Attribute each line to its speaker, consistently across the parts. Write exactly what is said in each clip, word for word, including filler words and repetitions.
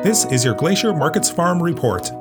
Speaker 1: This is your Glacier Markets Farm Report.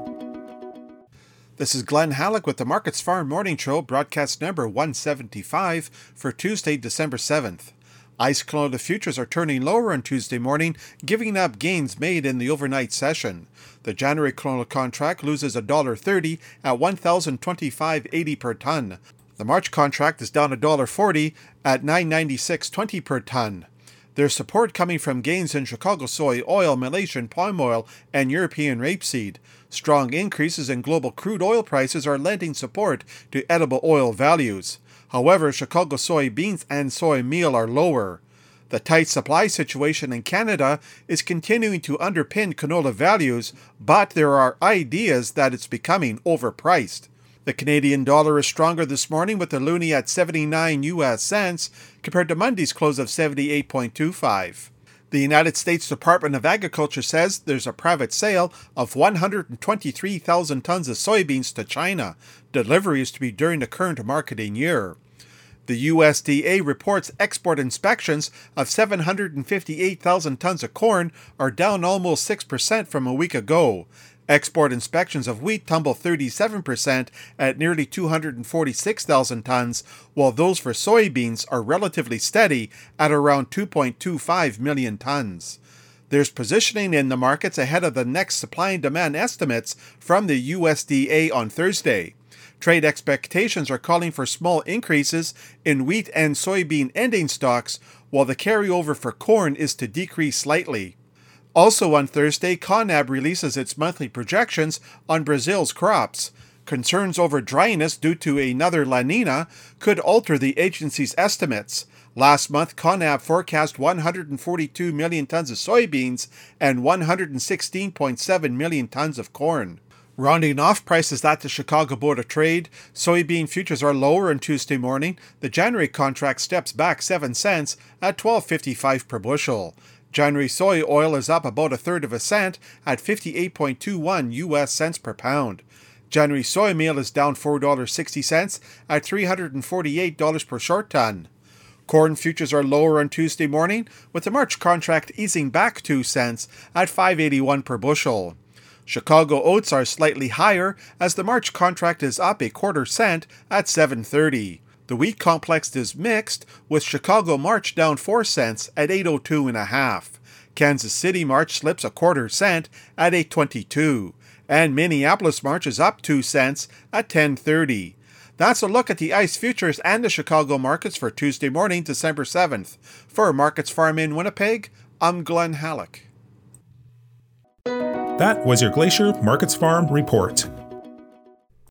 Speaker 2: This is Glenn Halleck with the Markets Farm Morning Show, broadcast number one seventy-five for Tuesday, December seventh. ICE canola futures are turning lower on Tuesday morning, giving up gains made in the overnight session. The January canola contract loses one dollar thirty at one thousand twenty-five dollars and eighty cents per ton. The March contract is down one dollar forty at nine ninety-six twenty per ton. There's support coming from gains in Chicago soy oil, Malaysian palm oil, and European rapeseed. Strong increases in global crude oil prices are lending support to edible oil values. However, Chicago soybeans and soy meal are lower. The tight supply situation in Canada is continuing to underpin canola values, but there are ideas that it's becoming overpriced. The Canadian dollar is stronger this morning with the loonie at seventy-nine U S cents compared to Monday's close of seventy-eight point two five. The United States Department of Agriculture says there's a private sale of one hundred twenty-three thousand tons of soybeans to China. Delivery is to be during the current marketing year. The U S D A reports export inspections of seven hundred fifty-eight thousand tons of corn are down almost six percent from a week ago. Export inspections of wheat tumble thirty-seven percent at nearly two hundred forty-six thousand tons, while those for soybeans are relatively steady at around two point two five million tons. There's positioning in the markets ahead of the next supply and demand estimates from the U S D A on Thursday. Trade expectations are calling for small increases in wheat and soybean ending stocks, while the carryover for corn is to decrease slightly. Also on Thursday, CONAB releases its monthly projections on Brazil's crops. Concerns over dryness due to another La Nina could alter the agency's estimates. Last month, CONAB forecast one hundred forty-two million tons of soybeans and one hundred sixteen point seven million tons of corn. Rounding off prices at the Chicago Board of Trade, soybean futures are lower on Tuesday morning. The January contract steps back seven cents at twelve fifty-five per bushel. January soy oil is up about a third of a cent at fifty-eight point two one U S cents per pound. January soy meal is down four dollars and sixty cents at three hundred forty-eight dollars per short ton. Corn futures are lower on Tuesday morning, with the March contract easing back two cents at five eighty-one per bushel. Chicago oats are slightly higher as the March contract is up a quarter cent at seven thirty. The wheat complex is mixed, with Chicago March down four cents at eight oh two and a half. Kansas City March slips a quarter cent at eight twenty-two, and Minneapolis March is up two cents at ten thirty. That's a look at the ICE futures and the Chicago markets for Tuesday morning, December seventh. For Markets Farm in Winnipeg, I'm Glenn Halleck.
Speaker 1: That was your Glacier Markets Farm Report.